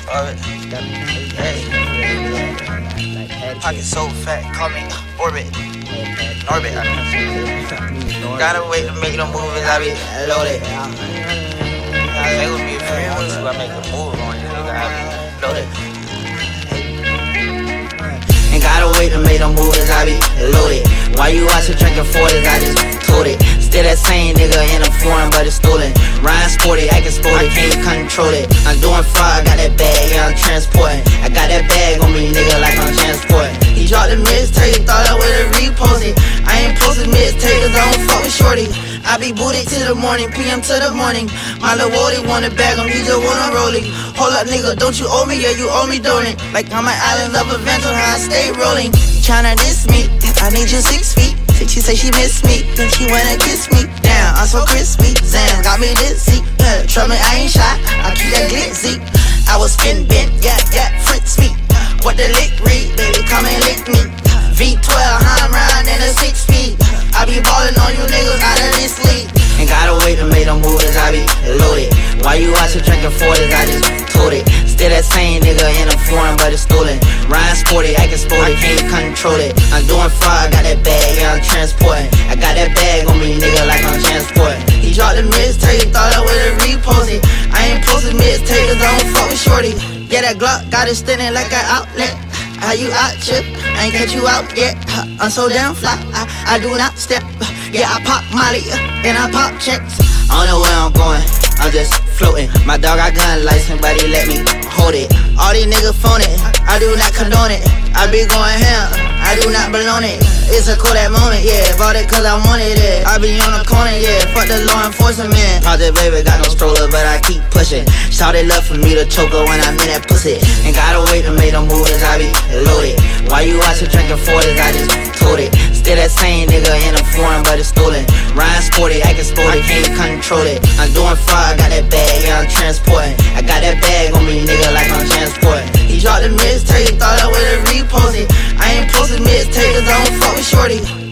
Orbit. Hey. Pocket so fat, call me Orbit. Orbit. Gotta wait to make them movies, I be loaded. They with me if you want to, I make a move on you, nigga, I be loaded. Ain't gotta wait to make them movies, I be loaded. Why you out here drinking 40s, I just told it. Still that same nigga in a foreign, but it's stolen. Ryan sporty, acting sporty, can't control it. I'm doing fraud, got that bag, yeah, I'm transporting. I got that bag on me, nigga, like I'm transporting. He dropped the mixtape, thought I would've reposted. I ain't posted mixtape, cause I don't fuck with shorty. I be booted till the morning, PM to the morning. My lil' Wody want a bag, he just wanna roll it. Hold up, nigga, don't you owe me? Yeah, you owe me, don't it? Like I'm an island of adventure, how I stay rolling. Tryna diss me, I need you 6 feet. She say she miss me, then she wanna kiss me. Damn, I'm so crispy, Zan got me dizzy. Trust me, I ain't shy, I keep that glitzy. I was spin bent, yeah, Fritz me. What the lick read, baby, come and lick me. V12, I'm riding in a 6-speed. I be ballin' on you niggas out of this league. Ain't gotta wait to make them movies, I be loaded. Why you out here drinking 40s, I just told it. Still that same nigga in a foreign, but it's stolen. Ryan sporty, acting sporty, can't control it. I'm doing fraud, got that bag, yeah, I'm transporting. I got that bag on me, nigga, like I'm transporting. He dropped the mixtape, thought I would've reposted. I ain't posted mixtape, cause I don't fuck with shorty. Yeah, that Glock got it standing like an outlet. How you out, chip? I ain't catch you out yet. I'm so damn fly, I do not step. Yeah, I pop Molly, and I pop checks. I don't know where I'm going, I'm just floating. My dog got gun license, but he let me hold it. All these niggas phone it, I do not condone it. I be going ham, I do not belong it. It's a cool that moment, yeah, bought it cause I wanted it. I be on the corner, yeah, fuck the law enforcement. Project baby got no stroller, but I keep pushing. Shawty love for me to choke her when I'm in that pussy. Ain't gotta wait to make them movies, I be loaded. Why you out here drinking 40s, I just told it. Still that same nigga in a foreign, but it's stolen. Ryan sporty, acting sporty, can't control it. I'm doing fraud, got that bag, yeah, I'm transporting. I got that bag on me, nigga, like I'm transporting. He dropped the mixtape, thought I would've reposted. I ain't posted mixtape, cause I don't fuck with shorty.